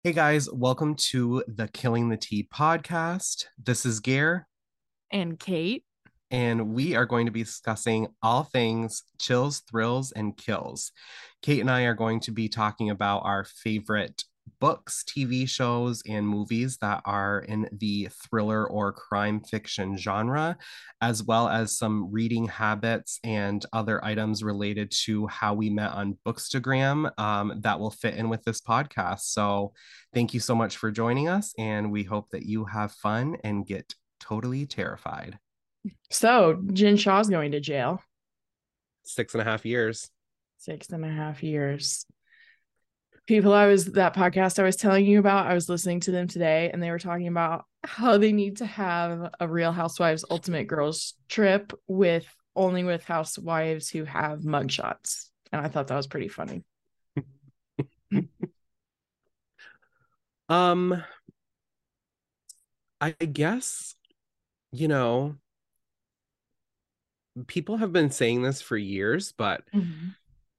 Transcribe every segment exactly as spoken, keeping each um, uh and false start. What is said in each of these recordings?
Hey guys, welcome to the Killing the Tea podcast. This is Gare, And Kate. and we are going to be discussing all things chills, thrills, and kills. Kate and I are going to be talking about our favorite books, T V shows, and movies that are in the thriller or crime fiction genre, as well as some reading habits and other items related to how we met on Bookstagram um, that will fit in with this podcast. So, thank you so much for joining us, and we hope that you have fun and get totally terrified. So, Jen Shaw's going to jail. Six and a half years. Six and a half years. People I was, that podcast I was telling you about, I was listening to them today and they were talking about how they need to have a Real Housewives Ultimate Girls trip with only with housewives who have mugshots. And I thought that was pretty funny. Um, I guess, you know, people have been saying this for years, but Mhm.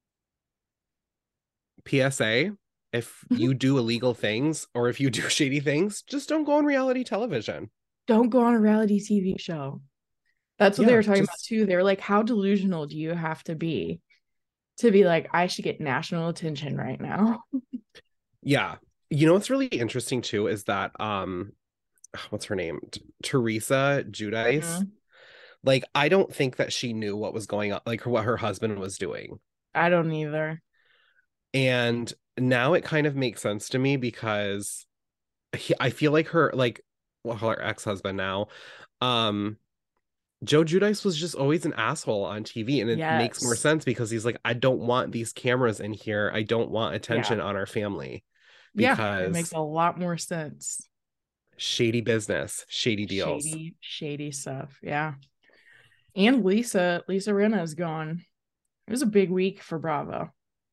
P S A, if you do illegal things or if you do shady things, just don't go on reality television. Don't go on a reality T V show. That's what they Yeah, were talking about just too. They were like, how delusional do you have to be to be like, I should get national attention right now? yeah. You know what's really interesting too is that um what's her name? T- Teresa Giudice. Mhm. Like I don't think that she knew what was going on, like what her husband was doing. I don't either. And now it kind of makes sense to me because he, I feel like her like well her ex-husband now um Joe Judice was just always an asshole on T V, and it makes more Yes. sense because he's like, I don't want these cameras in here. I don't want Yeah. attention on our family Yeah. It makes because a lot more sense. shady business, shady deals. Shady, shady stuff. Yeah. And Lisa, Lisa Rinna is gone. It was a big week for Bravo.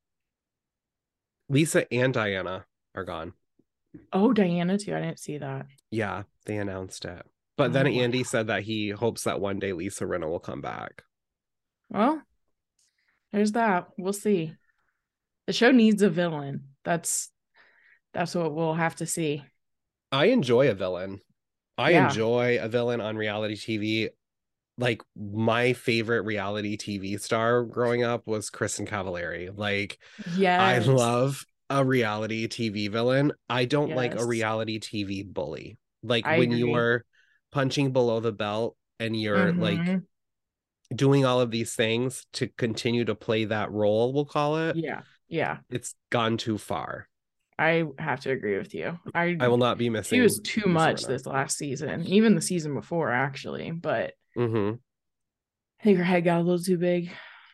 Lisa and Diana are gone. Oh, Diana too. I didn't see that. Yeah, they announced it. But then Oh wow. Andy said that he hopes that one day Lisa Rinna will come back. Well, there's that. We'll see. The show needs a villain. That's that's what we'll have to see. I enjoy a villain. I Yeah. enjoy a villain on reality T V. Like my favorite reality T V star growing up was Kristen Cavallari. Like I Yes. love a reality T V villain. I don't like a Yes. reality T V bully. Like I when agree. you're punching below the belt and you're like Mm-hmm. doing all of these things to continue to play that role, we'll call it, Yeah. Yeah. it's gone too far. I have to agree with you. I I will not be She was missing too Lisa much Rinna. this last season, even the season before, actually. But Hmm. I think her head got a little too big.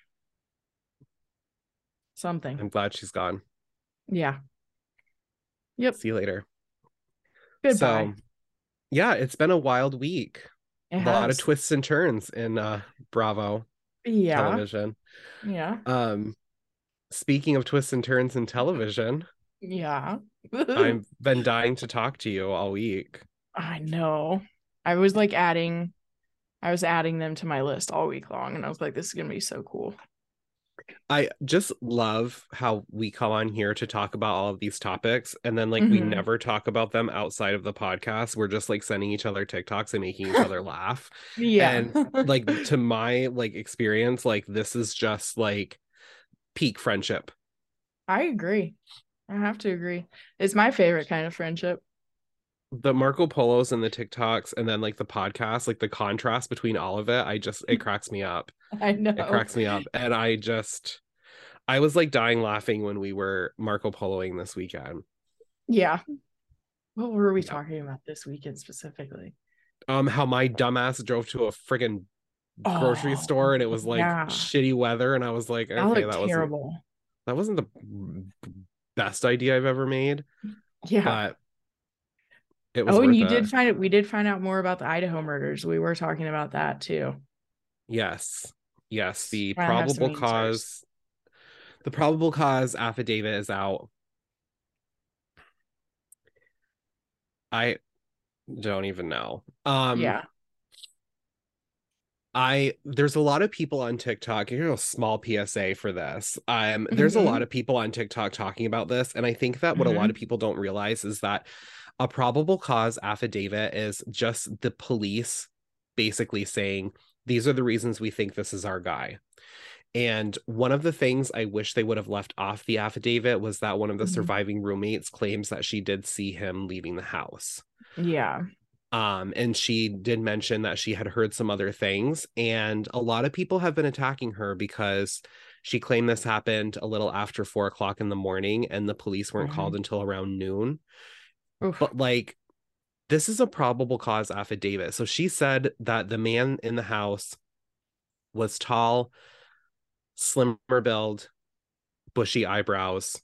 Something. I'm glad she's gone. Yeah. Yep. See you later. Goodbye. So, yeah, it's been a wild week. It A lot of has. twists and turns in uh, Bravo Yeah. television. Yeah. Um, Speaking of twists and turns in television, Yeah. I've been dying to talk to you all week. I know. I was like adding, I was adding them to my list all week long, and I was like, this is gonna be so cool. I just love how we come on here to talk about all of these topics and then like we Hmm. never talk about them outside of the podcast. We're just like sending each other TikToks and making each other laugh. Yeah. And like to my like experience, like this is just like peak friendship. I agree. I have to agree. It's my favorite kind of friendship. The Marco Polos and the TikToks and then like the podcast, like the contrast between all of it, I just it cracks me up. I It know. cracks me up. And I just I was like dying laughing when we were Marco Poloing this weekend. Yeah. What were we Yeah. talking about this weekend specifically? Um, how my dumbass drove to a friggin' grocery Oh, store and it was like yeah. shitty weather, and I was like, That okay, looked that wasn't terrible. that wasn't the best idea I've ever made, Yeah. but it was Oh, and worth you did it. find it. We did find out more about the Idaho murders. We were talking about that too. Yes. Yes. The Trying to have some probable answers. cause the probable cause affidavit is out. I don't even know. Um, Yeah. I there's a lot of people on TikTok. Here's a small P S A for this. Um, there's a lot Mm-hmm. of people on TikTok talking about this, and I think that what a lot Mm-hmm. of people don't realize is that a probable cause affidavit is just the police basically saying these are the reasons we think this is our guy. And one of the things I wish they would have left off the affidavit was that one of the Mm-hmm. surviving roommates claims that she did see him leaving the house. Yeah. Um, and she did mention that she had heard some other things, and a lot of people have been attacking her because she claimed this happened a little after four o'clock in the morning, and the police weren't Mm-hmm. called until around noon. Oof. But like, this is a probable cause affidavit. So she said that the man in the house was tall, slimmer build, bushy eyebrows,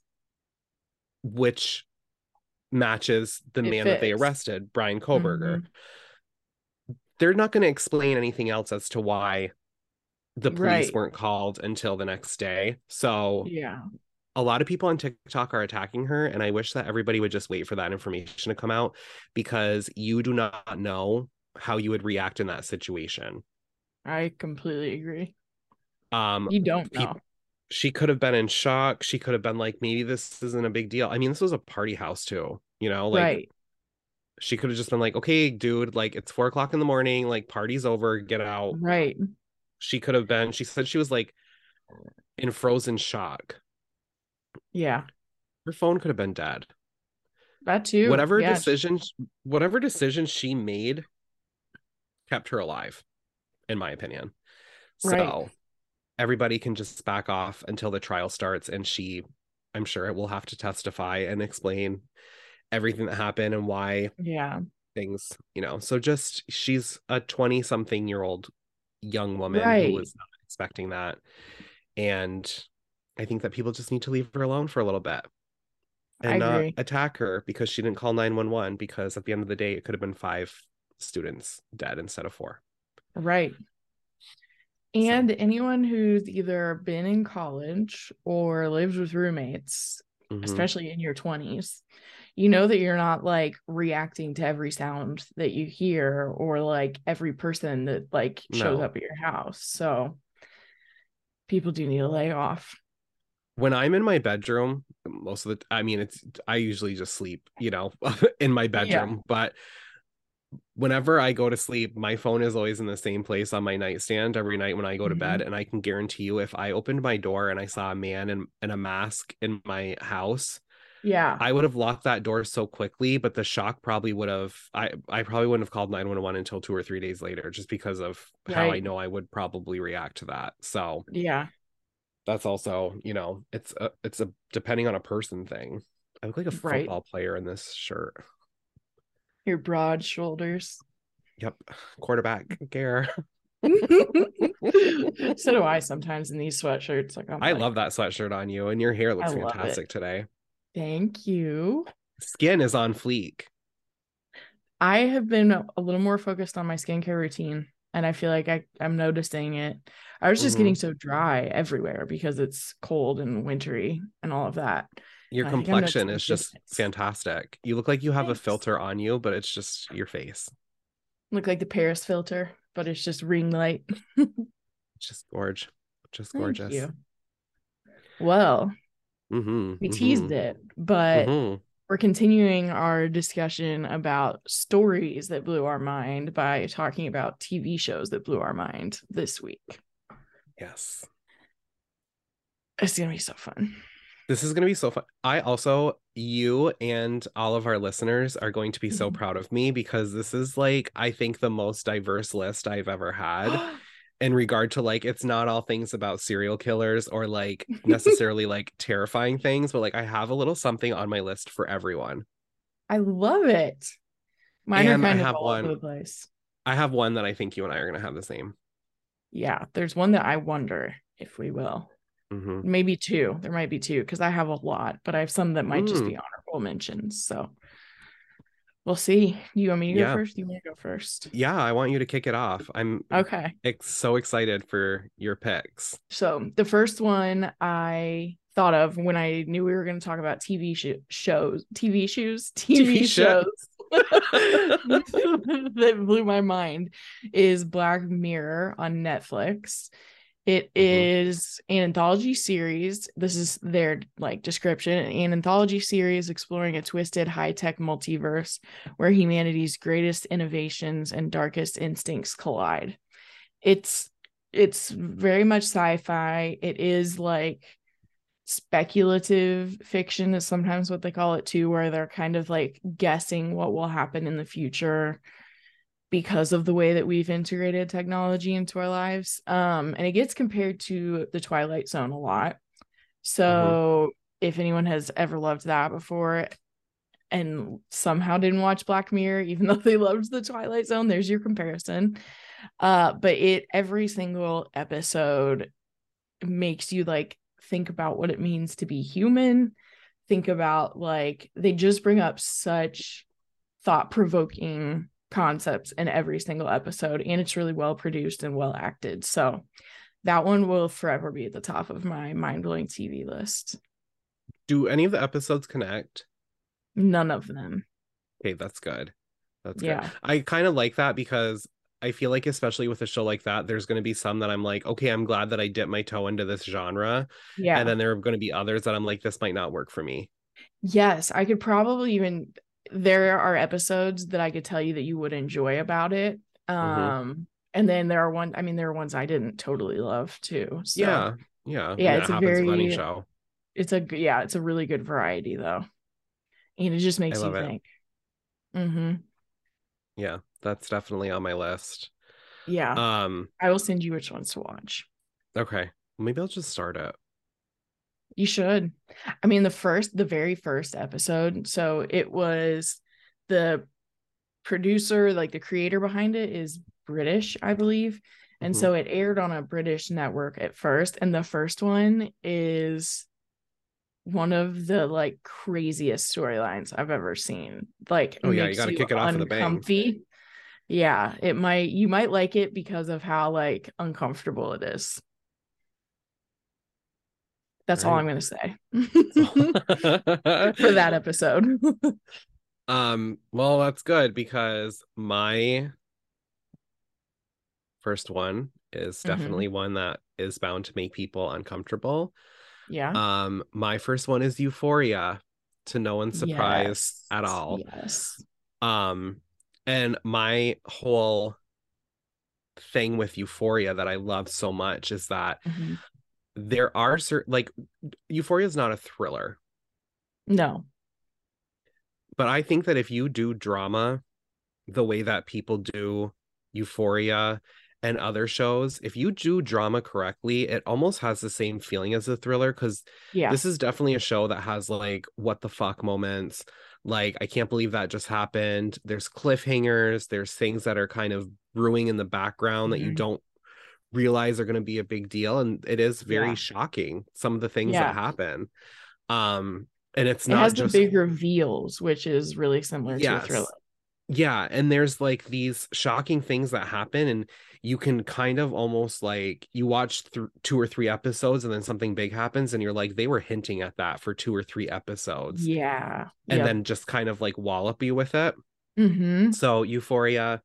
which matches the It man that they fits. arrested, Brian Koberger. Mm-hmm. They're not going to explain anything else as to why the police Right. weren't called until the next day. So Yeah. a lot of people on TikTok are attacking her, and I wish that everybody would just wait for that information to come out, because you do not know how you would react in that situation. I completely agree. Um, You don't know. people She could have been in shock. She could have been like, maybe this isn't a big deal. I mean, this was a party house too, you know, like Right. she could have just been like, okay, dude, like it's four o'clock in the morning, like party's over, get out. Right. She could have been, she said she was like in frozen shock. Yeah. Her phone could have been dead. That too. Whatever Yeah. decision, whatever decision she made kept her alive, in my opinion. Right. So everybody can just back off until the trial starts, and she, I'm sure it will have to testify and explain everything that happened and why Yeah. things, you know. So just, she's a twenty something year old young woman who Right. was not expecting that. And I think that people just need to leave her alone for a little bit I and not agree. attack her because she didn't call nine one one, because at the end of the day it could have been five students dead instead of four. Right. So And anyone who's either been in college or lived with roommates, mhm. especially in your twenties, you know that you're not like reacting to every sound that you hear or like every person that like shows No. up at your house. So people do need to lay off. When I'm in my bedroom, most of the I mean it's I usually just sleep, you know, in my Yeah. bedroom, but whenever I go to sleep, my phone is always in the same place on my nightstand every night when I go to bed. Mhm. And I can guarantee you, if I opened my door and I saw a man in, in a mask in my house, Yeah. I would have locked that door so quickly, but the shock probably would have, I, I probably wouldn't have called nine one one until two or three days later, just because of how I Right. know I would probably react to that. So Yeah. that's also, you know, it's a, it's a depending on a person thing. I look like a Right. football player in this shirt. Your broad shoulders. Yep. Quarterback, Gare. So do I sometimes in these sweatshirts. Like I'm I like, love that sweatshirt on you, and your hair I looks love it. fantastic today. Thank you. Skin is on fleek. I have been a little more focused on my skincare routine, and I feel like I, I'm noticing it. I was just Mm-hmm. getting so dry everywhere because it's cold and wintry and all of that. Your And I think I'm complexion noticing a is just difference. fantastic. You look like you have a Thanks. filter on you, but it's just your face. Look like the Paris filter, but it's just ring light. It's just gorge. Just Thank gorgeous. you. Well, Mm-hmm. we Mm-hmm. teased it, but Mm-hmm. we're continuing our discussion about stories that blew our mind by talking about T V shows that blew our mind this week. Yes. It's going to be so fun. This is going to be so fun. I also, you and all of our listeners are going to be so Mhm. proud of me, because this is like, I think, the most diverse list I've ever had. In regard to, like, it's not all things about serial killers or like necessarily like terrifying things, but like I have a little something on my list for everyone. I love it. Mine are And I kind of have all over one, the place. I have one that I think you and I are going to have the same. Yeah, there's one that I wonder if we will. Mm-hmm. Maybe two. There might be two because I have a lot, but I have some that might Mm. just be honorable mentions. So we'll see. You want me to Yeah. go first? You want to go first? Yeah, I want you to kick it off. I'm Okay. ex- so excited for your picks. So the first one I thought of when I knew we were going to talk about T V sh- shows, T V shows, T V, T V show- shows. that blew my mind is Black Mirror on Netflix. It Mhm. is an anthology series. This is their like description, an anthology series exploring a twisted high-tech multiverse where humanity's greatest innovations and darkest instincts collide. It's it's very much sci-fi. It is like speculative fiction is sometimes what they call it too, where they're kind of like guessing what will happen in the future because of the way that we've integrated technology into our lives. Um, and it gets compared to the Twilight Zone a lot. Mhm. So if anyone has ever loved that before and somehow didn't watch Black Mirror, even though they loved the Twilight Zone, there's your comparison. Uh, but it every single episode makes you like think about what it means to be human. Think about like they just bring up such thought-provoking concepts in every single episode, and it's really well produced and well acted. So that one will forever be at the top of my mind-blowing T V list. Do any of the episodes connect? None of them. Okay, that's good. That's good. Yeah. I kind of like that because I feel like, especially with a show like that, there's going to be some that I'm like, okay, I'm glad that I dipped my toe into this genre. And Yeah. then there are going to be others that I'm like, this might not work for me. Yes, I could probably even there are episodes that I could tell you that you would enjoy about it. Hmm. Um and then there are one I mean there are ones I didn't totally love too. So, Yeah. Yeah. I yeah, mean, that it's a happens with any very show. it's a yeah, it's a really good variety though. And it just I makes you love it. think. Mhm. Yeah. That's definitely on my list. Yeah. Um, I will send you which ones to watch. okay. Maybe I'll just start it. You should. I mean, the first, the very first episode. So it was the producer, like the creator behind it is British, I believe. And Hmm. so it aired on a British network at first. And the first one is one of the like craziest storylines I've ever seen. Like it Oh yeah, you makes got to you kick it off with a bang. uncomfy. Yeah, it might, you might like it because of how like uncomfortable it is. All That's all right. I'm going to say So for that episode. um, well, that's good because my first one is Hmm. definitely one that is bound to make people uncomfortable. Yeah. Um, my first one is Euphoria, to no one's surprise Yes. at all. Yes. Um, and my whole thing with Euphoria that I love so much is that Hmm. there are certain like Euphoria is not a thriller, No. but I think that if you do drama the way that people do Euphoria and other shows, if you do drama correctly, it almost has the same feeling as a thriller because Yeah. this is definitely a show that has like what the fuck moments. Like, I can't believe that just happened. There's cliffhangers, there's things that are kind of brewing in the background that you Hmm. don't realize are going to be a big deal. And it is very Yeah. shocking, some of the things that Yeah. happen. Um, and it's It not has the just, big reveals, which is really similar to a thriller. yes, yeah, and there's like these shocking things that happen, and you can kind of almost like you watch th- two or three episodes, and then something big happens, and you're like, they were hinting at that for two or three episodes, Yeah. and Yep. then just kind of like wallop you with it. Hmm. So Euphoria,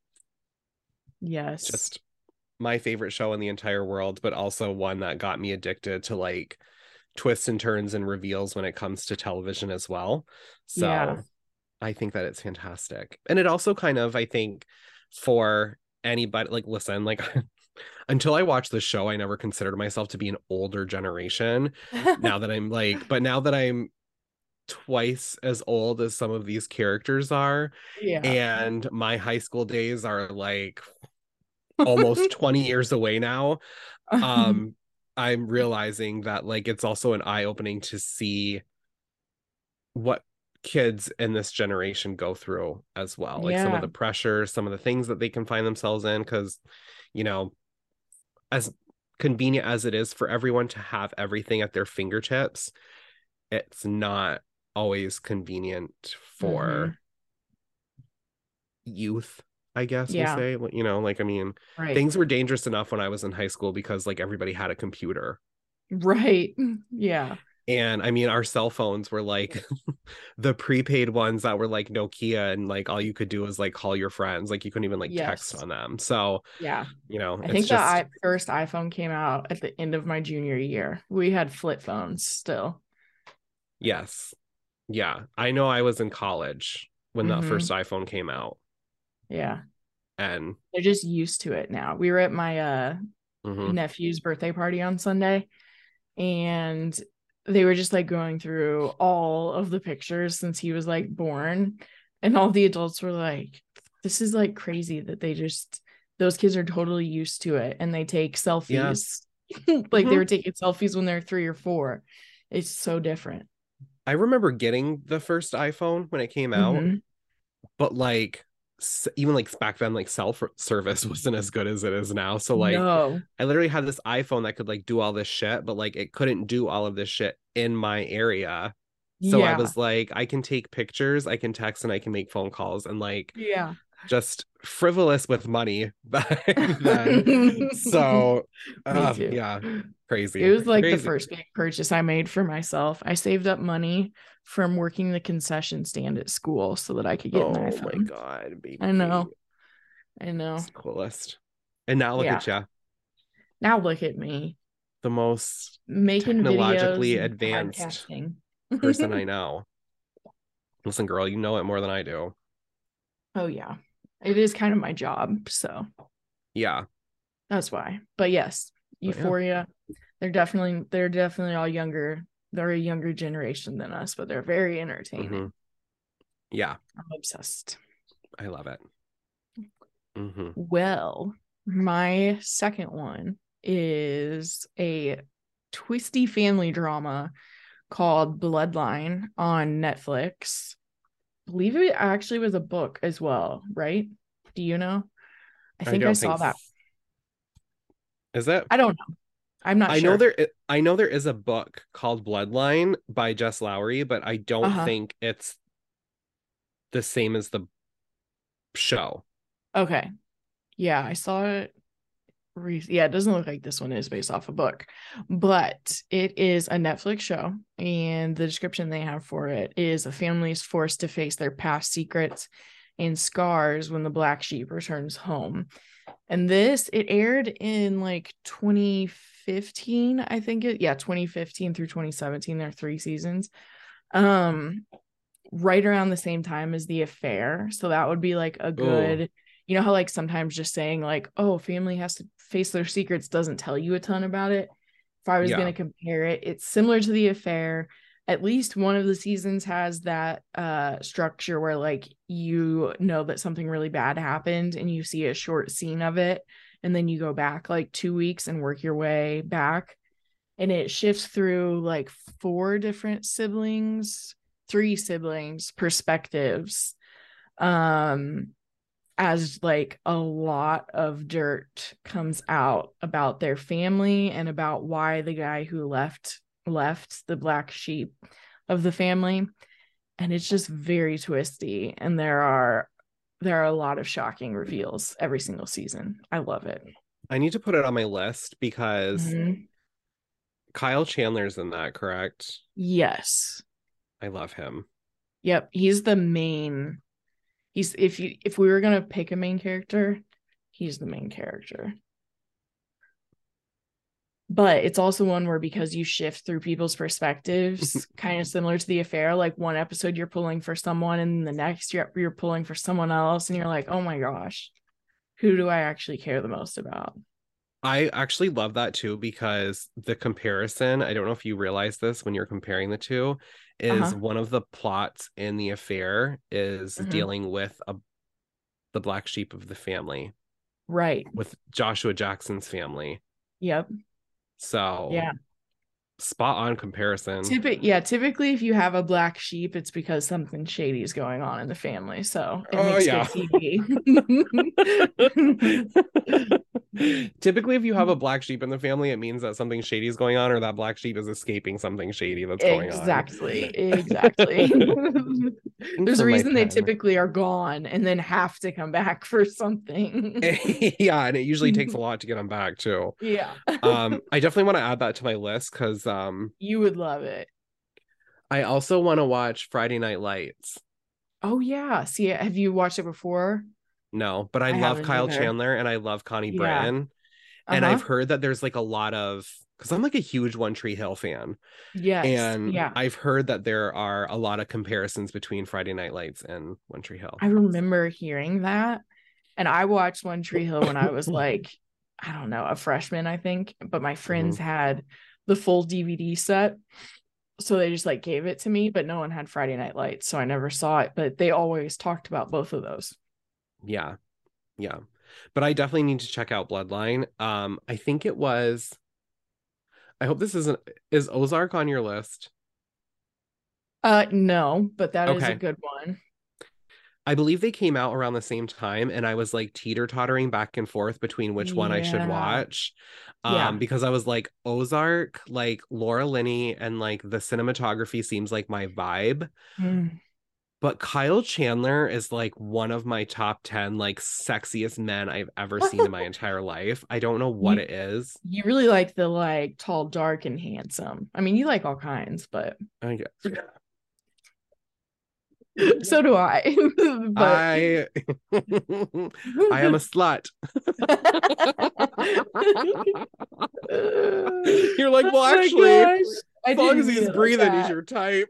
Yes. just my favorite show in the entire world, but also one that got me addicted to like twists and turns and reveals when it comes to television as well. Yeah. So I think that it's fantastic. And it also kind of, I think, for anybody, like, listen, like, until I watched the show, I never considered myself to be an older generation. Now that I'm like, but now that I'm twice as old as some of these characters are, Yeah. and my high school days are like almost twenty years away now, um, I'm realizing that like it's also an eye-opening to see what kids in this generation go through as well, like some of Yeah. the pressure, some of the things that they can find themselves in, because you know, as convenient as it is for everyone to have everything at their fingertips, it's not always convenient Hmm. for youth, I guess we'll Yeah. say. You know, like, I mean, Right. things were dangerous enough when I was in high school because like everybody had a computer. Right. Yeah. And I mean, our cell phones were like the prepaid ones that were like Nokia, and like all you could do was like call your friends. Like you couldn't even like text Yes. on them. So, Yeah. you know, I it's think the just, I- first iPhone came out at the end of my junior year. We had flip phones still. yes. Yeah. I know I was in college when the Hmm. first iPhone came out. Yeah. And They're just used to it now. We were at my uh mhm. nephew's birthday party on Sunday, and they were just like going through all of the pictures since he was like born, and all the adults were like, this is like crazy that they just those kids are totally used to it, and they take Yeah. selfies like they Mhm. were taking selfies when they're three or four. It's so different. I remember getting the first iPhone when it came out, Hmm. but like s- even like back then, like cell f- service wasn't as good as it is now. So like No. I literally had this iPhone that could like do all this shit, but like it couldn't do all of this shit in my area. So I Yeah. was like, I can take pictures, I can text, and I can make phone calls, and like Yeah. just frivolous with money back then. So Me uh too. yeah, It crazy. was like the Crazy. first big purchase I made for myself. I saved up money from working the concession stand at school so that I could get an Oh my iPhone. God, baby I know. Kate. I know. It's the coolest. And now look Yeah. at you, Now look at me the most making videos technologically and advanced podcasting. person I know. Listen, girl, you know it more than I do. Oh, yeah. It is kind of my job. So Yeah. that's why. But yes, But yeah. Euphoria. They're definitely they're definitely all younger. They're a younger generation than us, but they're very entertaining. Mm-hmm. Yeah. I'm obsessed. I love it. Mm-hmm. Well, my second one is a twisty family drama called Bloodline on Netflix. I believe it actually was a book as well, right? Do you know? I I think I don't think saw that. s- is that I don't know. I'm not I know sure. there i- I know there is a book called Bloodline by Jess Lowry, but I don't Uh-huh. think it's the same as the show. Okay. Yeah, I saw it. Re- yeah, it doesn't look like this one is based off a book, but it is a Netflix show. And the description they have for it is a family is forced to face their past secrets and scars when the black sheep returns home. And this, it aired in like twenty fifteen, I think it, yeah, twenty fifteen through twenty seventeen. There are three seasons. Um, right around the same time as The Affair. So that would be like a Oh, good, you know how like sometimes just saying like, oh, family has to face their secrets doesn't tell you a ton about it. If I was going yeah. to compare it, it's similar to The Affair. At least one of the seasons has that uh structure where like you know that something really bad happened and you see a short scene of it, and then you go back like two weeks and work your way back, and it shifts through like four different siblings, three siblings perspectives, um as like a lot of dirt comes out about their family and about why the guy who left left the black sheep of the family. And it's just very twisty, and there are there are a lot of shocking reveals every single season. I love it. I need to put it on my list because Mhm. Kyle Chandler's in that, correct? Yes. I love him. Yep, he's the main. He's if you if we were gonna pick a main character, he's the main character. But it's also one where because you shift through people's perspectives, kind of similar to The Affair, like one episode you're pulling for someone and the next you're, you're pulling for someone else, and you're like, oh my gosh, who do I actually care the most about? I actually love that too because the comparison, I don't know if you realize this when you're comparing the two, is Uh-huh. one of the plots in The Affair is Mm-hmm. dealing with a, the black sheep of the family, Right. with Joshua Jackson's family. Yep. So Yeah. spot on comparison. Typic- yeah, typically if you have a black sheep, it's because something shady is going on in the family. So it Oh makes yeah. good T V. Typically, if you have a black sheep in the family, it means that something shady is going on, or that black sheep is escaping something shady that's going on. Exactly. Exactly. Looking There's for a my reason they pen. typically are gone and then have to come back for something. Yeah, and it usually takes a lot to get them back too. Yeah. Um, I definitely want to add that to my list because um You would love it. I also want to watch Friday Night Lights. Oh yeah. See, have you watched it before? No, but I I love haven't Kyle either. Chandler and I love Connie Yeah. Britton. And Uh-huh. I've heard that there's like a lot of, because I'm like a huge One Tree Hill fan. Yes. And Yeah. I've heard that there are a lot of comparisons between Friday Night Lights and One Tree Hill. I remember hearing that. And I watched One Tree Hill when I was like, I don't know, a freshman, I think. But my friends Mhm. had the full D V D set. So they just like gave it to me, but no one had Friday Night Lights. So I never saw it. But they always talked about both of those. Yeah. Yeah. But I definitely need to check out Bloodline. Um, I think it was, I hope this isn't, is Ozark on your list? Uh no, but that is a Okay. good one. I believe they came out around the same time, and I was like teeter-tottering back and forth between which one I should Yeah. watch. Um, Yeah. because I was like, Ozark, like Laura Linney, and like the cinematography seems like my vibe. Mm. But Kyle Chandler is like one of my top ten like sexiest men I've ever seen in my entire life. I don't know what You it is. you really like the like tall, dark, and handsome. I mean, you like all kinds, but I guess. so do I. But I I am a slut. You're like, well, oh my actually, gosh. as I long didn't as mean he's it like breathing, he's that. your type.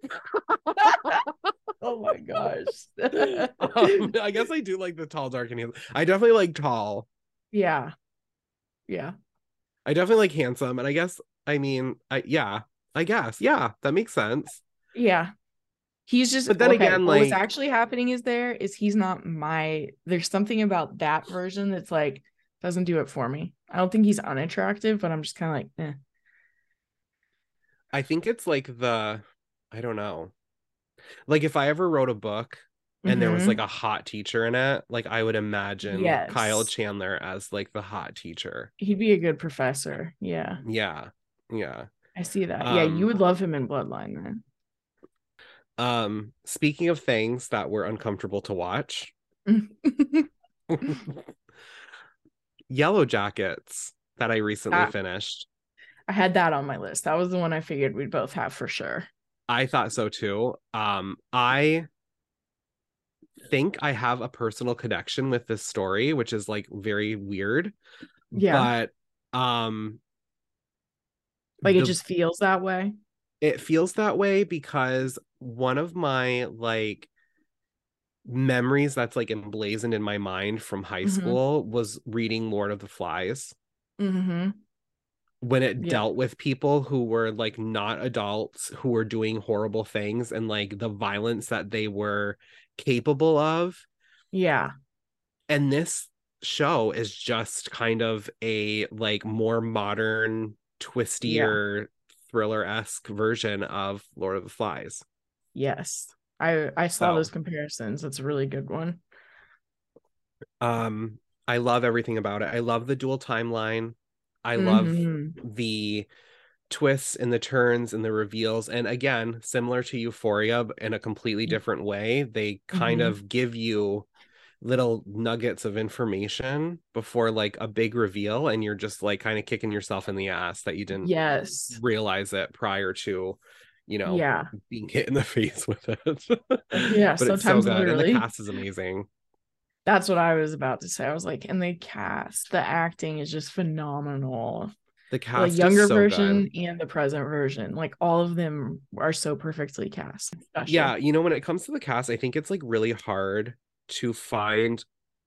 Oh my gosh. um, I guess I do like the tall, dark, and handsome. I definitely like tall. Yeah. Yeah. I definitely like handsome, and I guess I mean, I yeah, I guess yeah, that makes sense. Yeah. He's just But then okay. again, But what's like actually happening is there is he's not my there's something about that version that's like doesn't do it for me. I don't think he's unattractive, but I'm just kind of like, eh. I think it's like the I don't know. Like if I ever wrote a book and there was like Mm-hmm. a hot teacher in it, like I would imagine Kyle Yes. Chandler as like the hot teacher. He'd be a good professor. Yeah. Yeah. Yeah. I see that. Yeah, you Um would love him in Bloodline um speaking of things that were uncomfortable to watch, then. Yellow Jackets that I recently That finished. I had that on my list. That was the one I figured we'd both have for sure. I thought so too. Um I think I have a personal connection with this story, which is like very weird, Yeah. but um Like it the just feels that way. it feels that way because one of my like memories that's like emblazoned in my mind from high Mm-hmm. school was reading Lord of the Flies Mm-hmm. when it Yeah. dealt with people who were like not adults who were doing horrible things and like the violence that they were capable of. Yeah. And this show is just kind of a like more modern, Yeah. twistier, thriller-esque version of Lord of the Flies. Yes. I I saw those So, comparisons. That's a really good one. um, I love everything about it. I love the dual timeline. I love Mm-hmm. the twists and the turns and the reveals. And again, similar to Euphoria, but in a completely different way, they kind Mm-hmm. of give you little nuggets of information before like a big reveal, and you're just like kind of kicking yourself in the ass that you didn't Yes. realize it prior to, you know, Yeah. being hit in the face with it. Yeah. But it's so Sometimes good, and the literally. cast is amazing. That's what I was about to say. I was like, and the cast, the acting is just phenomenal. The The cast is younger so good. version and the present version, like all of them are so perfectly cast. Yeah, Special. you know, when it comes to the cast, I think it's like really hard to find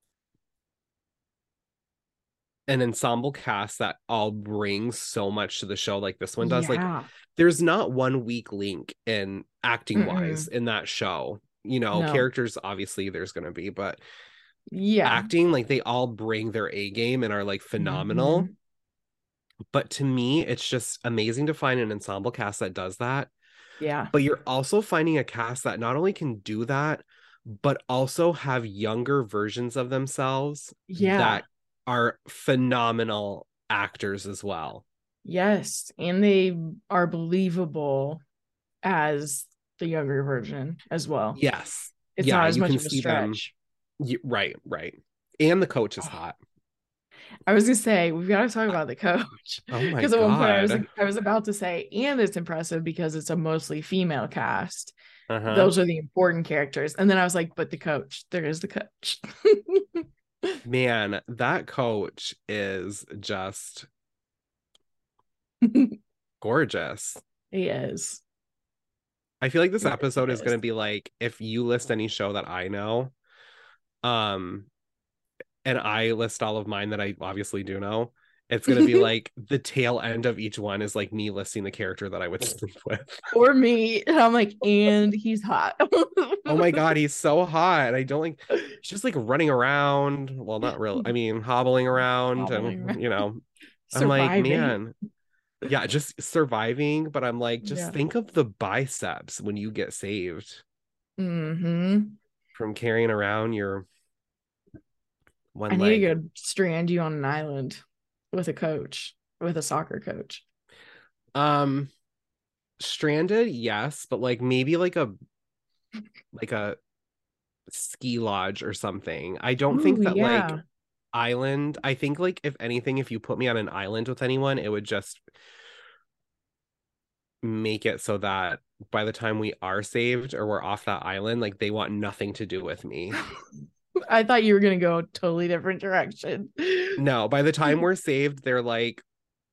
an ensemble cast that all brings so much to the show like this one does. Like, Yeah. there's not one weak link in acting wise Mm-mm. in that show. You know, No. characters obviously there's going to be, but Yeah. acting, like they all bring their A game and are like phenomenal. Mm-hmm. But to me, it's just amazing to find an ensemble cast that does that. Yeah. But you're also finding a cast that not only can do that, but also have younger versions of themselves Yeah. that are phenomenal actors as well. Yes. And they are believable as the younger version as well. Yes. It's Yeah, not as you much can of a see them. stretch. Right, right. And the coach is Oh, hot. I was gonna say we've got to talk about the coach Oh my because at one point I was God. I was about to say, and it's impressive because it's a mostly female cast. Uh-huh. Those are the important characters, and then I was like, but the coach, there is the coach. Man, that coach is just gorgeous. He is. I feel like this He is. He episode is going is. to be like if you list any show that I know, um, and I list all of mine that I obviously do know, it's going to be like the tail end of each one is like me listing the character that I would sleep with. Or me, and I'm like, and he's hot. Oh my God, he's so hot. I don't like, he's just like running around. Well, not real. I mean, hobbling around Hobbling and, around. you know, I'm like, Surviving. man, yeah, just surviving. But I'm like, just Yeah. think of the biceps when you get saved Mm-hmm. from carrying around your I one need to leg. go strand you on an island with a coach, with a soccer coach. Um, stranded, yes, but like maybe like a like a ski lodge or something. I don't Ooh, think that like yeah. island. I think like if anything, if you put me on an island with anyone, it would just make it so that by the time we are saved or we're off that island, like they want nothing to do with me. I thought you were gonna go a totally different direction. No, by the time we're saved, they're like,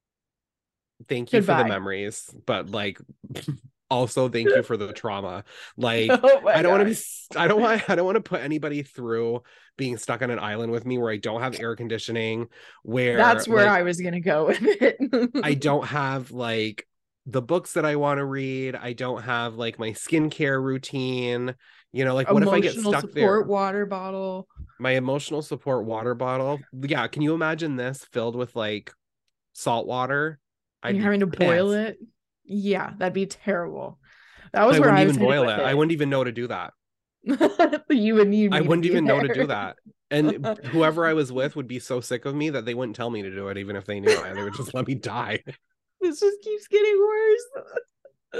thank you for the Goodbye. memories, but like also thank you for the trauma. Like Oh my I don't want to god. be I don't want I don't want to put anybody through being stuck on an island with me where I don't have air conditioning, where That's where like I was gonna go with it. I don't have like the books that I want to read. I don't have like my skincare routine. You know, like what if I get Emotional stuck there? support water bottle. My emotional support water bottle. Yeah, can you imagine this filled with like salt water? And I'd you're be having to boil pissed. it. Yeah, that'd be terrible. That But was I where wouldn't I was even headed boil it. with I it. wouldn't even know to do that. You would need I me to wouldn't be even know to do there. that. And whoever I was with would be so sick of me that they wouldn't tell me to do it, even if they knew it. They would just let me die. This just keeps getting worse.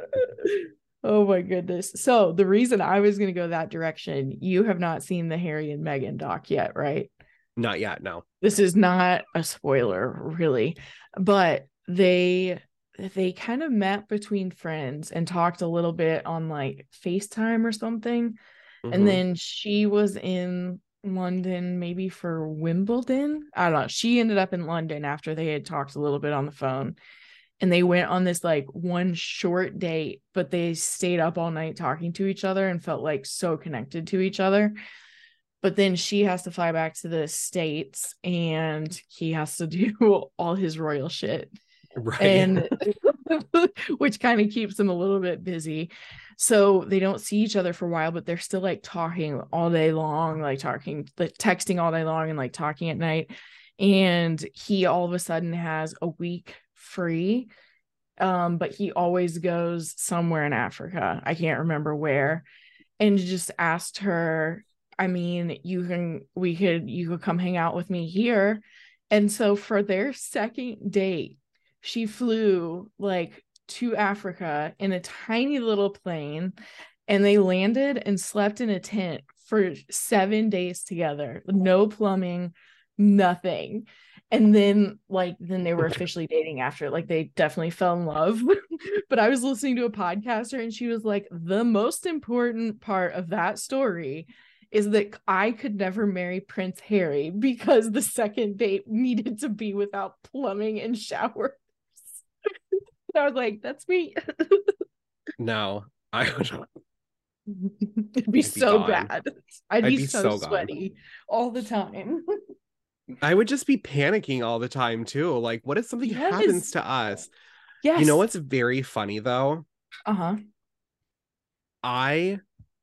Oh my goodness. So the reason I was going to go that direction, you have not seen the Harry and Meghan doc yet, right? Not yet, no. This is not a spoiler, really, but they they kind of met between friends and talked a little bit on like FaceTime or something. And Mm-hmm. then she was in London maybe for Wimbledon. I don't know. She ended up in London after they had talked a little bit on the phone. And they went on this like one short date, but they stayed up all night talking to each other and felt like so connected to each other. But then she has to fly back to the States and he has to do all his royal shit. Right. And which kind of keeps them a little bit busy. So they don't see each other for a while, but they're still like talking all day long, like talking, like texting all day long and like talking at night. And he all of a sudden has a week free. Um, but he always goes somewhere in Africa. I can't remember where. And just asked her, I mean, you can, we could, you could come hang out with me here. And so for their second date, she flew like to Africa in a tiny little plane and they landed and slept in a tent for seven days together. No plumbing, nothing. And then like then they were officially dating after, like they definitely fell in love. But I was listening to a podcaster and she was like, the most important part of that story is that I could never marry Prince Harry because the second date needed to be without plumbing and showers. I was like, that's me. No, I would It'd be I'd be so gone. bad. I'd I'd be be so so gone. sweaty all the time. I would just be panicking all the time too. Like, what if something Yes. happens to us? You know Yes. what's very funny though? Uh-huh. I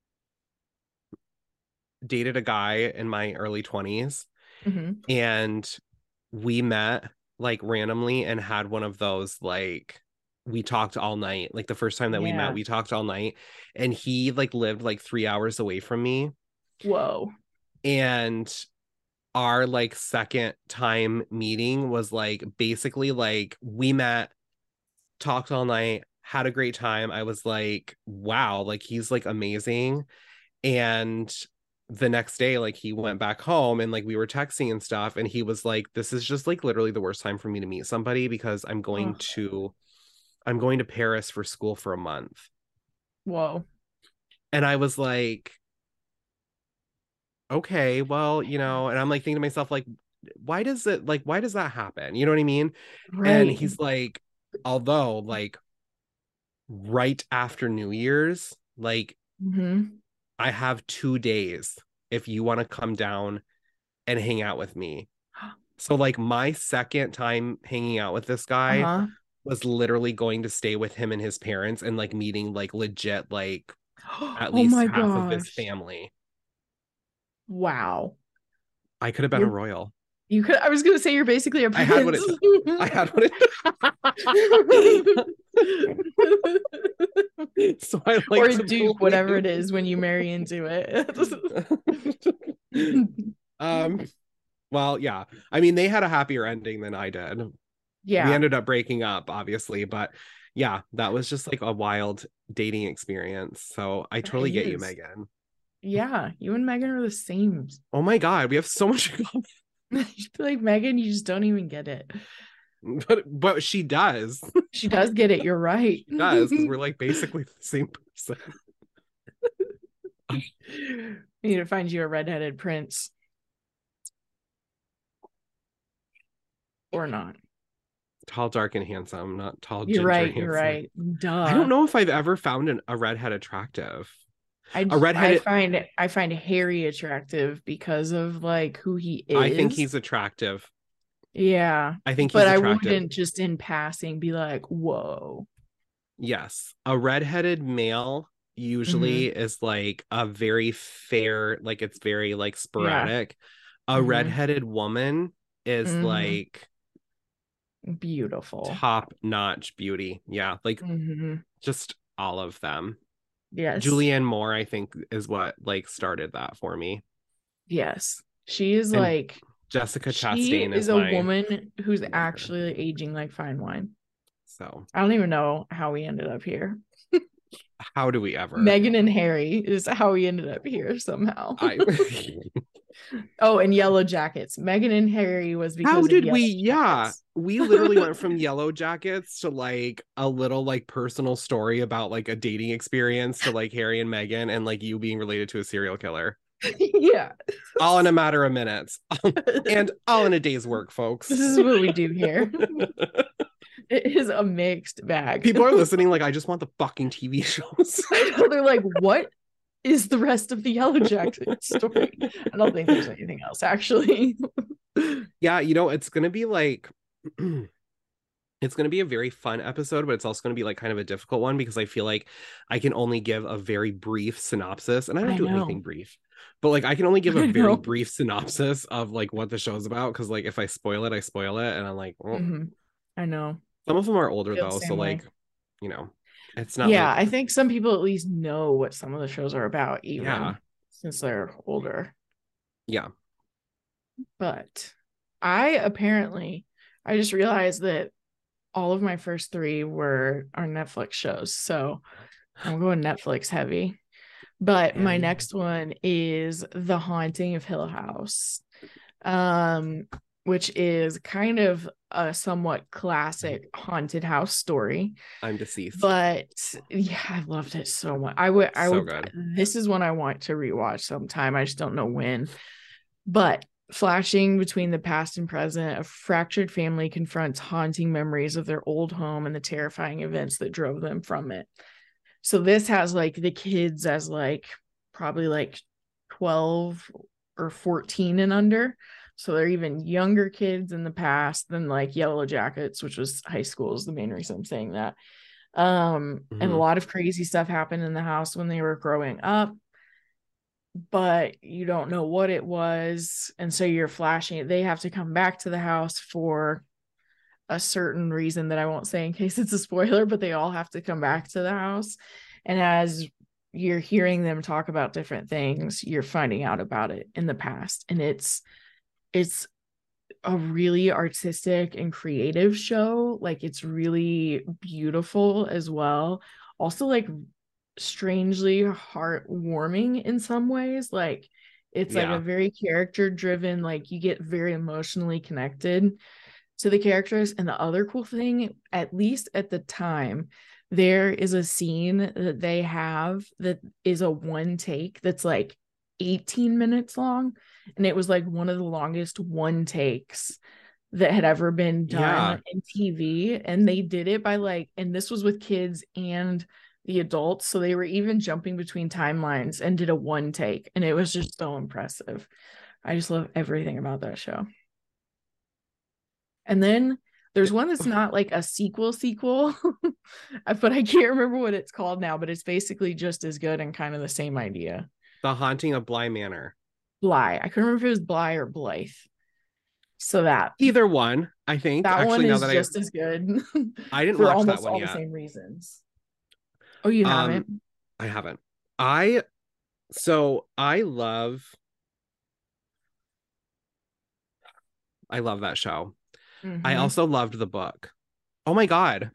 dated a guy in my early twenties Mm-hmm. and we met like randomly and had one of those like we talked all night. Like the first time that we met, Yeah. we talked all night and he like lived like three hours away from me. Whoa. And our like second time meeting was like basically like we met, talked all night, had a great time. I was like, wow, like he's like amazing. And the next day, like he went back home and like we were texting and stuff, and he was like, this is just like literally the worst time for me to meet somebody because I'm going Oh, to I'm going to Paris for school for a month. whoa. And I was like, okay, well, you know, and I'm like thinking to myself, like, why does it like why does that happen? You know what I mean? And Right. he's like, although like right after New Year's, like Mm-hmm. I have two days if you want to come down and hang out with me. So like my second time hanging out with this guy Uh-huh. was literally going to stay with him and his parents and like meeting like legit like at Oh least my half of his gosh. family. Wow. I could have been a You're royal. you could I was gonna say you're basically a I had what prince. it took. I had what it So I Or like a to duke, whatever it believe. is when you marry into it. um well, yeah. I mean, they had a happier ending than I did. We Yeah. ended up breaking up, obviously, but yeah, that was just like a wild dating experience. So I That totally get you, is. Megan. Yeah. You and Megan are the same. Oh my God, we have so much in common. You feel like Megan, you just don't even get it. But but she does. She does get it. You're right. She does, because we're like basically the same person. We need to find you a redheaded prince. Or not. Tall, dark, and handsome, not tall, You're ginger, right. You're handsome. right. I don't Duh. know if I've ever found an, a redhead attractive. I A I redheaded, find I find Harry attractive because of like who he I think is. he's attractive. Yeah. I think But he's I attractive. wouldn't just in passing be like, whoa. Yes. A redheaded male usually Hmm. is like a very fair, like it's very like Yeah. sporadic. A Hmm. redheaded woman is Hmm. like Beautiful. top notch beauty. Yeah. Like Hmm. just all of them. Yes. Julianne Moore, I think, is what like started that for me. Yes. She is And like, Jessica she Chastain is is a my woman who's love her. actually aging like fine wine. So I don't even know how we ended up here. how do we ever? Meghan and Harry is how we ended up here somehow. I Oh, and Yellow Jackets. Meghan and Harry was how because of did we? Yellow Yeah, Jackets. we literally went from Yellow Jackets to like a little like personal story about like a dating experience to like Harry and Meghan and like you being related to a serial killer. Yeah. All in a matter of minutes. And all in a day's work, This folks. is what we do here. It is a mixed bag. People are listening like I just want the fucking T V shows. I know, they're like, what is the rest of the Yellow Jacket story? I don't think there's anything else, actually. Yeah, you know, it's gonna be like it's going to be a very fun episode, but it's also going to be like kind of a difficult one because I feel like I can only give a very brief synopsis, and I don't I do know. anything brief, but like I can only give a I very know. brief synopsis of like what the show's about because like if I spoil it, I spoil it, and I'm like, oh. Hmm. I know. Some of them are I older feel the though, so same way. like, you know, it's not Yeah, like, I think some people at least know what some of the shows are about, yeah, even since they're older. yeah. But I apparently, I just realized that all of my first three were are Netflix shows. So I'm going Netflix heavy. But my And next one is The Haunting of Hill House, um, which is kind of a somewhat classic haunted house story. I'm deceased. But yeah, I loved it so much. I would, I So would, good. this is one I want to rewatch sometime. I just don't know when. But flashing between the past and present, a fractured family confronts haunting memories of their old home and the terrifying events that drove them from it. So this has like the kids as like probably like twelve or fourteen and under. So they're even younger kids in the past than like Yellow Jackets, which was high school, is the main reason I'm saying that. Um, and a Mhm. lot of crazy stuff happened in the house when they were growing up, but you don't know what it was. And so you're flashing it. They have to come back to the house for a certain reason that I won't say in case it's a spoiler, but they all have to come back to the house. And as you're hearing them talk about different things, you're finding out about it in the past. And it's it's a really artistic and creative show. Like it's really beautiful as well. Also like strangely heartwarming in some ways. Like It's like a Yeah. very character driven, like you get very emotionally connected to the characters. And the other cool thing, at least at the time, there is a scene that they have that is a one take that's like eighteen minutes long. And it was like one of the longest one takes that had ever been Yeah. done in T V. And they did it by like, and this was with kids and the adults. So they were even jumping between timelines and did a one take. And it was just so impressive. I just love everything about that show. And then there's one that's not like a sequel sequel, but I can't remember what it's called now, but it's basically just as good and kind of the same idea. The Haunting of Bly Manor. Bly. I couldn't remember if it was Bly or Blythe. So that Either one, I think. that one Actually, now is that I just as good I didn't for watch that almost one all the yet. same reasons. Oh, you Um, haven't? I haven't. I so I love I love that show. I Mm-hmm. also loved the book. Oh my God.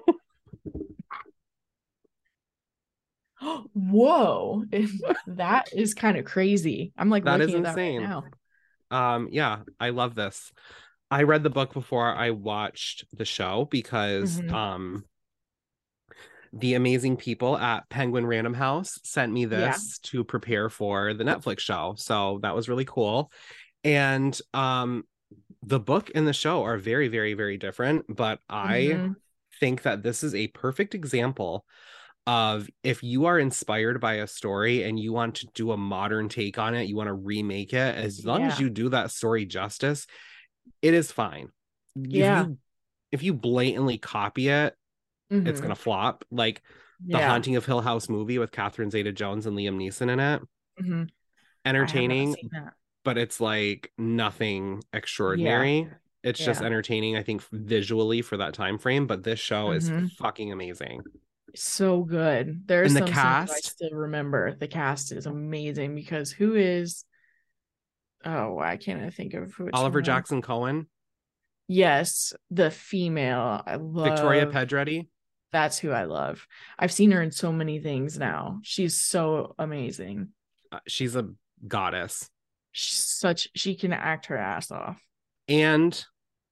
Whoa. That is kind of crazy. I'm like That is looking at that right insane. now. Um, yeah, I love this. I read the book before I watched the show because Mm-hmm. um the amazing people at Penguin Random House sent me Yeah. this to prepare for the Netflix show. So that was really cool. And um the book and the show are very, very, very different, but I Mm-hmm. think that this is a perfect example of if you are inspired by a story and you want to do a modern take on it, you want to remake it, as long as Yeah. you do that story justice, it is fine. If Yeah. you if you blatantly copy it, it's Mm-hmm. gonna flop. Like the Yeah. Haunting of Hill House movie with Catherine Zeta-Jones and Liam Neeson in it. Mm-hmm. I have not Entertaining, seen that. but it's like nothing Yeah. extraordinary. It's just Yeah. entertaining, I think, visually for that time frame. But this show is Mm-hmm. fucking amazing. So good. There are And the some scenes I cast, still remember. The cast is amazing because who is, oh, why can't I think of which Oliver one? Jackson Cohen, Yes, the female. I Victoria love, Pedretti. that's who I love. I've seen her in so many things now. She's so amazing. Uh, she's a goddess. She's such, she can act her ass off. And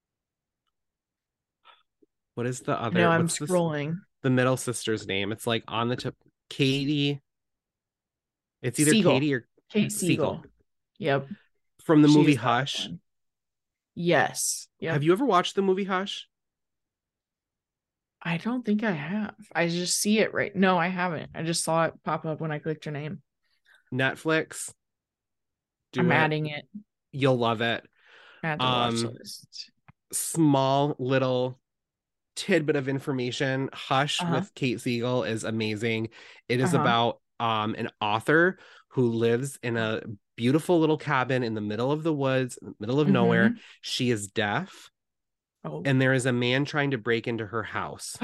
what is the I know other? I'm What's this? scrolling. The middle sister's name? It's like on the tip. Katie. It's either Siegel. Katie or Kate Siegel Siegel. Yep. from the movie She's the other Hush. one. Yes. Have Yep. you ever watched the movie Hush? I don't think I have. I just see it right. No, I haven't. I just saw it pop up when I clicked your name. Netflix. Do I'm it. adding it. You'll love it. Add to watch Um, list. small little tidbit of information. Hush Uh-huh. with Kate Siegel is amazing. It is Uh-huh. about um an author who lives in a beautiful little cabin in the middle of the woods, middle of nowhere. Mm-hmm. She is deaf, Oh. and there is a man trying to break into her house.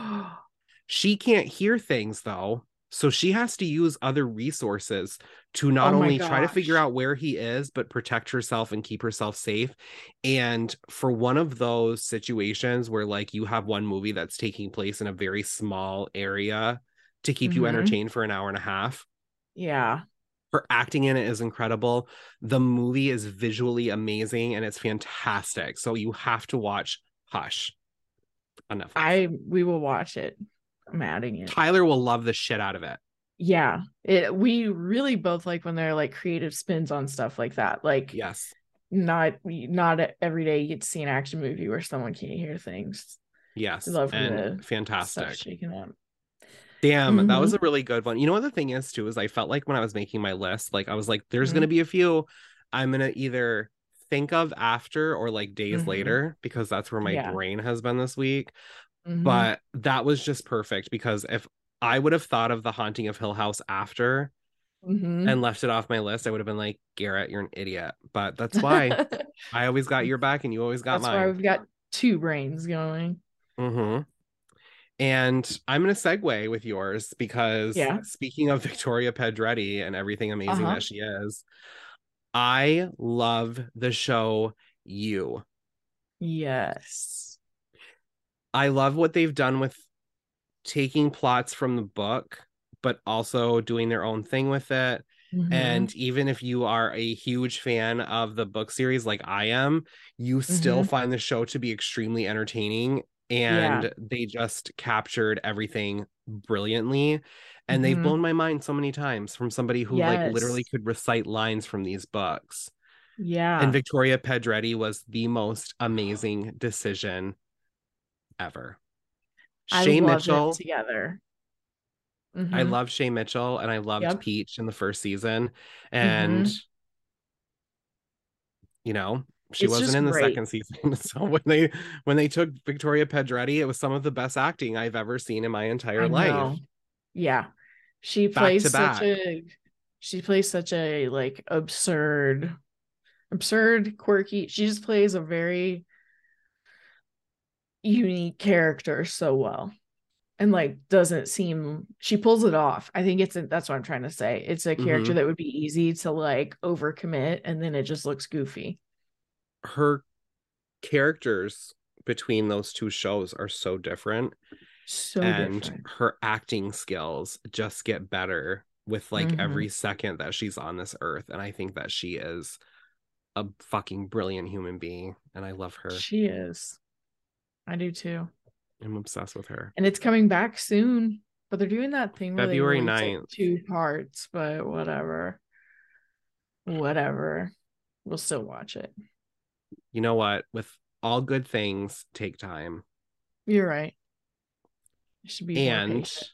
She can't hear things though, so she has to use other resources to Oh not my only try to figure gosh. out where he is, but protect herself and keep herself safe. And for one of those situations where, like, you have one movie that's taking place in a very small area to keep you Mm-hmm. entertained for an hour and a half, Yeah. her acting in it is incredible. The movie is visually amazing and it's fantastic. So you have to watch Hush on Netflix. I we will watch it. I'm adding it. Tyler will love the shit out of it. Yeah. It we really both like when they're like creative spins on stuff like that. Like Yes. not not every day you get to see an action movie where someone can't hear things. Yes. I love And the stuff fantastic. shaking up. Damn, that was Mm-hmm. a really good one. You know what the thing is too is I felt like when I was making my list, like I was like, there's Mm-hmm. gonna be a few I'm gonna either think of after or like days Mm-hmm. later because that's where my Yeah. brain has been this week. Mm-hmm. But that was just perfect because if I would have thought of The Haunting of Hill House after Mm-hmm. and left it off my list, I would have been like, Garrett, you're an idiot. But that's why I always got your back and you always got That's why mine. we've got two brains going. Mm-hmm. And I'm going to segue with yours because Yeah. speaking of Victoria Pedretti and everything amazing Uh-huh. that she is, I love the show You. Yes. I love what they've done with taking plots from the book, but also doing their own thing with it. Mm-hmm. And even if you are a huge fan of the book series like I am, you still Mm-hmm. find the show to be extremely entertaining. Yeah. And they just captured everything brilliantly. And they've Mm-hmm. blown my mind so many times from somebody who like literally Yes. could recite lines from these books. And Yeah. Victoria Pedretti was the most amazing decision ever. I Shay love them Mitchell, together. I Mm-hmm. love Shay Mitchell and I loved Yep. Peach in the first season. And, Mm-hmm. you know, she It's wasn't just in the great. second season. So when they when they took Victoria Pedretti, it was some of the best acting I've ever seen in my entire I life. know. Yeah. She Back to plays such back. a she plays such a like absurd, absurd, quirky. She just plays a very unique character so well. And like doesn't seem she pulls it off. I think it's a, that's what I'm trying to say. It's a character Mm-hmm. that would be easy to like overcommit and then it just looks goofy. Her characters between those two shows are so different, So and different. her acting skills just get better with like Mm-hmm. every second that she's on this earth. And I think that she is a fucking brilliant human being, and I love her. She is. I do too. I'm obsessed with her. And it's coming back soon, but they're doing that thing where they February release it ninth. two parts, but whatever. Whatever. We'll still watch it. You know what? With all good things take time. You're right. I should be more And patient.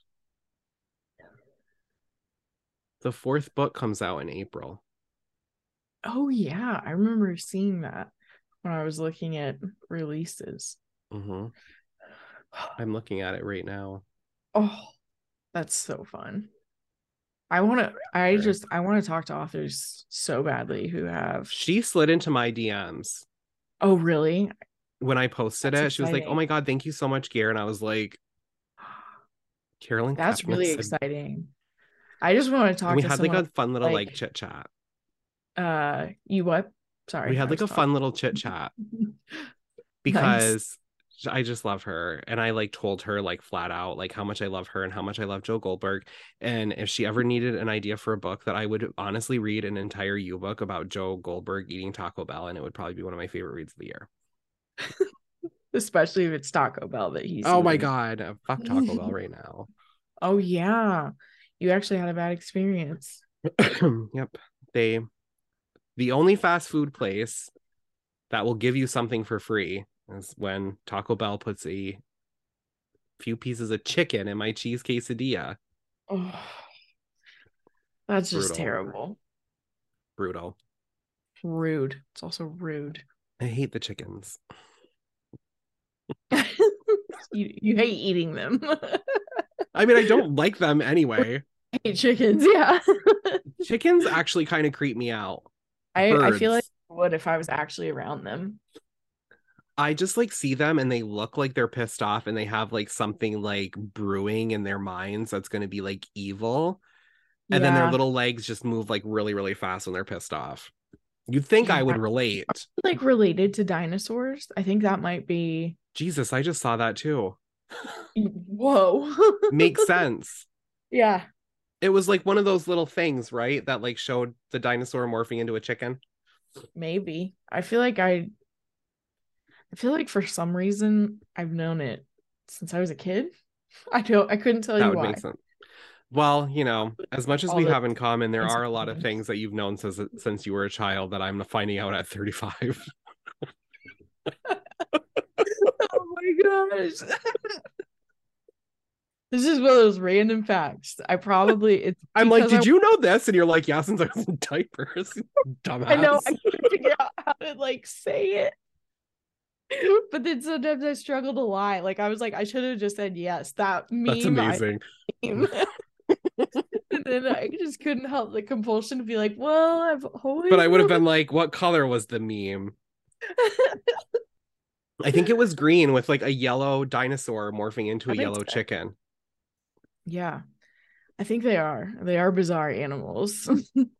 the fourth book comes out in April. Oh yeah, I remember seeing that when I was looking at releases. Mm-hmm. I'm looking at it right now. Oh, that's so fun. I want to I Sure. just I want to talk to authors so badly who have. She slid into my D Ms Oh, really? when I posted That's it. She was like, "Oh exciting. my God, thank you so much, Gear." And I was like, Carolyn That's Kepnes really said, exciting. I just want to and talk we to had like someone a fun little like like chit chat. uh you what? We Sorry, had I like was a talking. fun little chit chat Nice. because I just love her. And I like told her like flat out like how much I love her and how much I love Joe Goldberg. And if she ever needed an idea for a book, that I would honestly read an entire U book about Joe Goldberg eating Taco Bell, and it would probably be one of my favorite reads of the year. Especially if it's Taco Bell that he's Oh my eating. God. Fuck Taco Bell right now. Oh yeah. You actually had a bad experience. Yep. They, the only fast food place that will give you something for free is when Taco Bell puts a few pieces of chicken in my cheese quesadilla. Oh, that's just Brutal. terrible. Brutal. Rude. It's also rude. I hate the chickens. you you hate eating them. I mean, I don't like them anyway. Hate chickens, yeah. Chickens actually kind of creep me out. I I feel like Birds. I would if I was actually around them. I just like see them and they look like they're pissed off and they have like something like brewing in their minds that's going to be like evil. And then their Yeah. little legs just move like really, really fast when they're pissed off. You'd think I Yeah. would relate. Like related to dinosaurs. I think that might be Jesus, I just saw that too. whoa. Makes sense. Yeah. It was like one of those little things, right? That like showed the dinosaur morphing into a chicken. Maybe. I feel like I I feel like for some reason I've known it since I was a kid. I don't I couldn't tell That you would why. make sense. Well, you know, as much as All we the have in common, there are a lot of incidents. things that you've known since since you were a child that I'm finding out at thirty-five. Oh my gosh. This is one of those random facts. I probably it's I'm like, because I did you know this? And you're like, yeah, since I was in diapers, I know dumbass. I couldn't figure out how to like say it. But then sometimes I struggle to lie. Like I was like, I should have just said yes. That That's meme I amazing. meme. And then I just couldn't help the compulsion to be like, well, I've always But I would have known. been like, what color was the meme? I think it was green with like a yellow dinosaur morphing into a That makes yellow sense. chicken. Yeah. I think they are. They are bizarre animals.